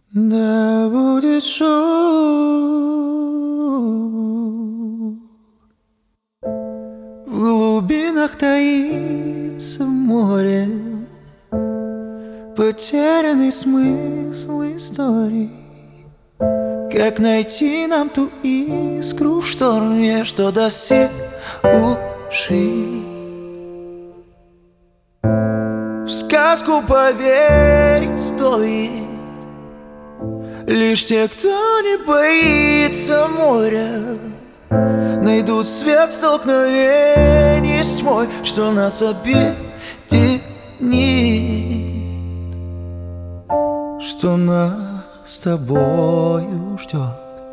Да будет шум, в глубинах таится море, потерянный смысл истории. Как найти нам ту искру в шторме, что даст сил уши? В сказку поверить стоит лишь те, кто не боится моря. Найдут свет столкновений с тьмой, что нас объединит, что нас с тобою ждет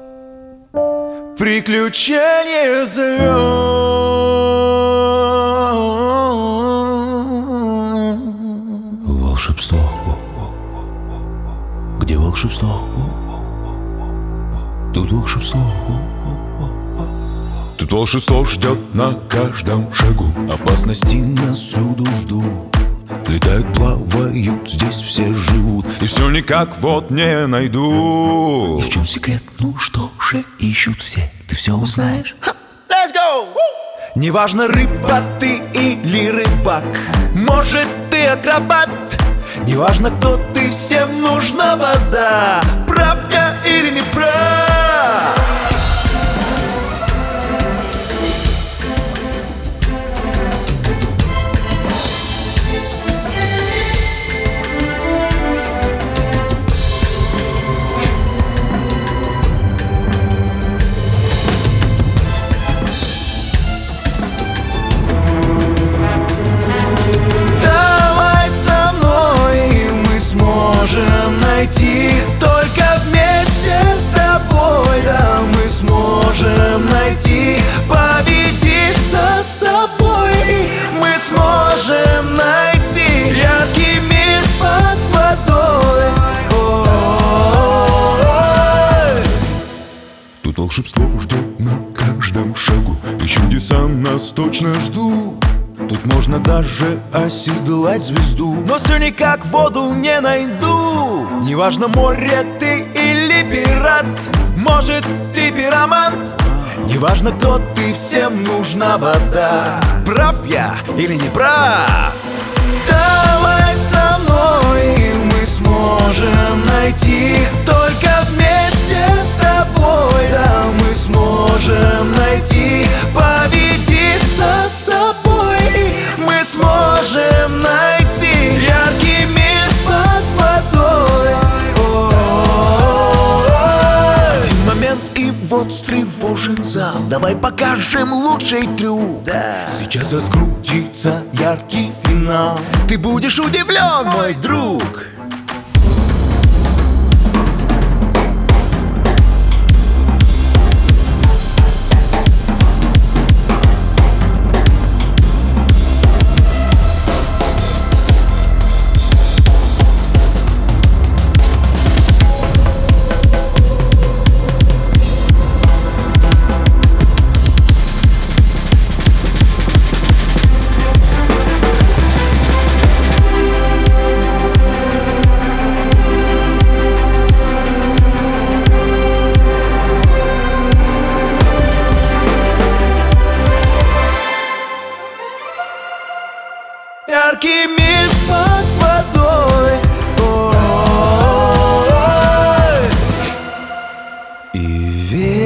приключение звезд. Волшебство. Где волшебство? Тут волшебство. Тут волшебство ждет на каждом шагу. Опасности нас всюду ждут. Летают, плавают, здесь все живут. И все никак вот не найду. И в чем секрет? Ну что же ищут все? Ты все узнаешь. Let's go! Неважно, рыба ты или рыбак, может, ты акробат. Неважно, кто ты, всем нужна вода. Прав я или не прав? Найти только вместе с тобой, да, мы сможем найти, победить за собой. Мы сможем найти яркий мир под водой. Тут волшебство ждет на каждом шагу, и чудеса нас точно ждут. Тут можно даже оседлать звезду, но все никак воду не найду. Неважно, море ты или пират, может, ты пиромант. Неважно, кто ты, всем нужна вода. Прав я или не прав? Давай со мной, мы сможем найти, только вместе с тобой, да, мы сможем найти, победить за собой. Мы сможем найти яркий мир под водой. Один момент и вот встревожен зал. Давай покажем лучший трюк. Сейчас раскрутится яркий финал. Ты будешь удивлен, мой друг. Яркий мир под водой. И верь.